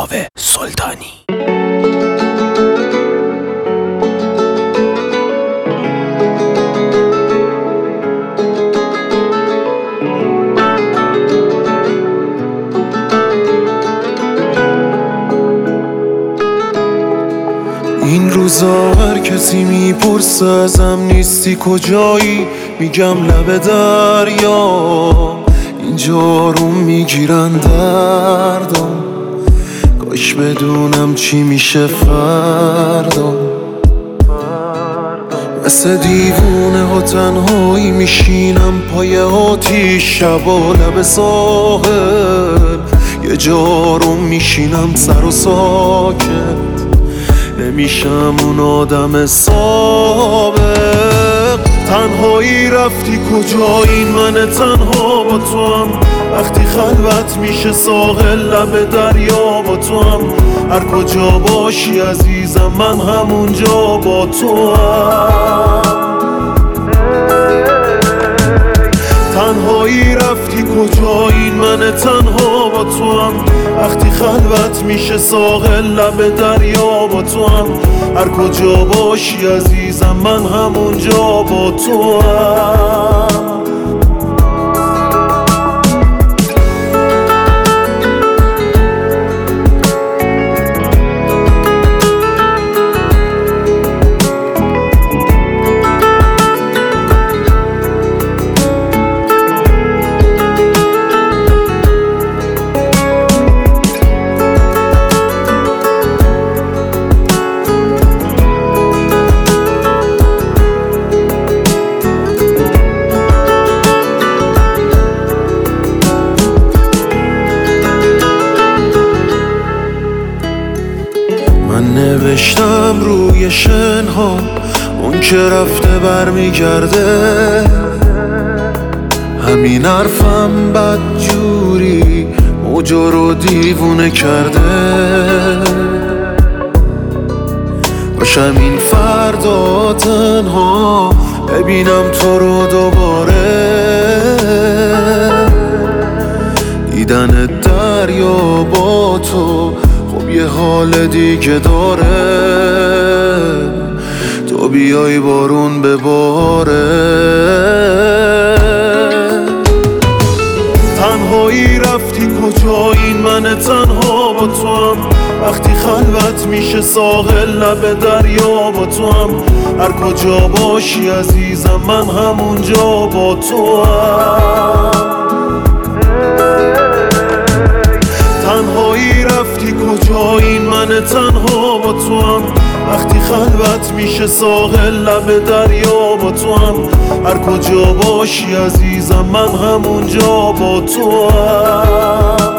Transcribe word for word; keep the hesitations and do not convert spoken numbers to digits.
کاوه سلطانی. این روزا هر کسی میپرسه ازم نیستی کجایی، میگم لب دریا. اینجا رو میگیرن دردم، کاش بدونم چی میشه فردا. مثل دیوونه ها تنهایی میشینم پای آتیش، شبا لب ساحل یه جا رو میشینم سر و ساکت، نمیشم اون آدم سابق. تنهایی رفتی کجا، این من تنها با تو هم. وقتی خلوت میشه ساحل لب دریا با تو هم. هر کجا باشی عزیزم من همونجا با تو هم. تنهایی رفتی کجا، این من تنها با تو هم. وقتی خلوت میشه ساحل لب دریا با تو هم. هر کجا باشی عزیزم من همونجا با تو هم. من نوشتم روی شنها اون که رفته برمیگرده. همین حرفم بدجوری موجا رو دیوونه کرده. باشم این فردا تنها ببینم تو رو دوباره. دیدن دریا با تو خب یه حال دیگه داره. تو بیای بارون بباره. تنهایی رفتی کجا، این من تنها با تو هم. وقتی خلوت میشه ساحل لب دریا با تو هم. هر کجا باشی عزیزم من همونجا با تو هم. تنهایی رفتی کجا، این من تنها با تو هم. وقتی خلوت میشه ساحل لب دریا با تو هم. هر کجا باشی عزیزم من همونجا با تو هم.